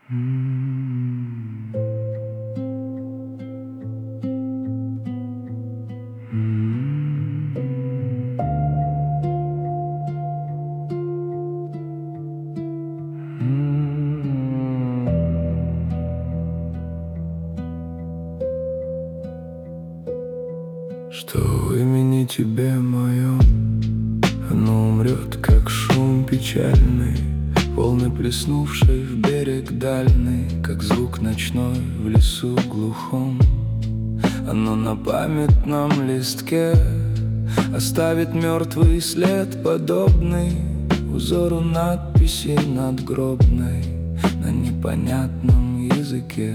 Что в имени тебе моем оно умрет, как шум печальный, волны плеснувшей в берег дальний, как звук ночной в лесу глухом. Оно на памятном листке оставит мертвый след, подобный узору надписи надгробной на непонятном языке.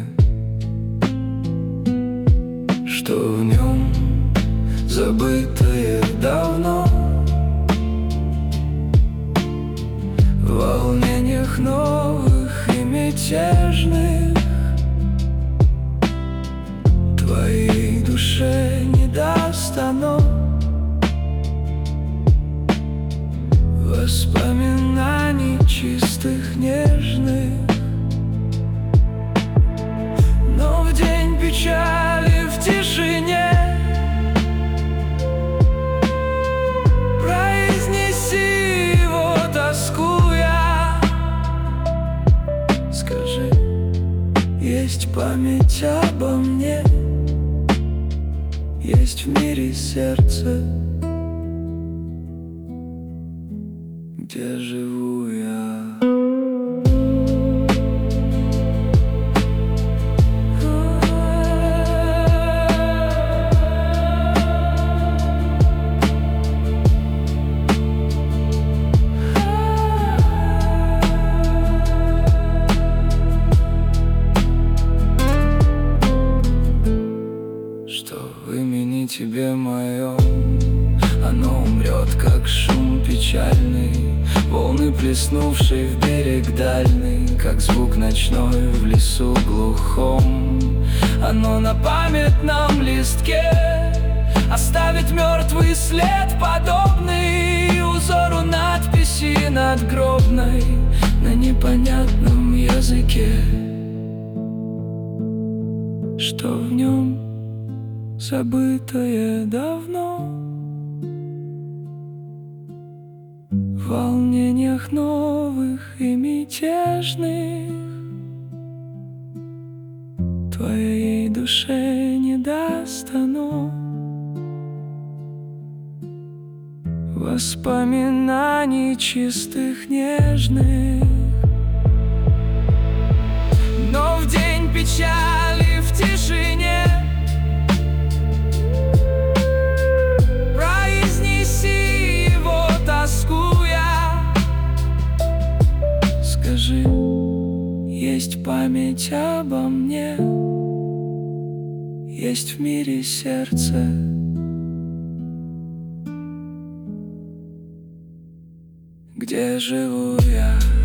Что в нем забытое давно, в волнениях новых и мятежных, твоей душе не даст оно воспоминаний чистых, нежных. Но в день печали, в тишине произнеси его, тоскуя. Скажи, есть память обо мне, есть в мире сердце, где живу я. Что в имени тебе моем оно умрет, как шум печальный, волны плеснувшей в берег дальний, как звук ночной в лесу глухом. Оно на памятном листке оставит мертвый след, подобный узору надписи надгробной на непонятном языке. Что в нем забытое давно, в волнениях новых и мятежных, твоей душе не даст оно воспоминаний чистых, нежных. Но в день печали, в тишине произнеси его, тоскуя. Скажи, есть память обо мне, есть в мире сердце, где живу я.